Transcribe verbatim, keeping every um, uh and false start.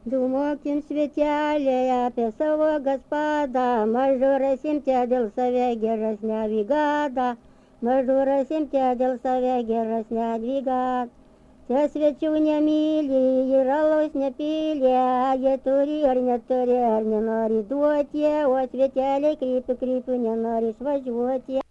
Dūmokim svetelėje apie savo gaspadą, mažu rasim te dėl save geresnę vygadą, mažu rasim te dėl save geresnę vygadą. Te svečių nemyli ir alaus nepylė, jie turi ar neturi, ar nenori duoti, o svetelė krypiu, krypiu, nenori išvažiuoti.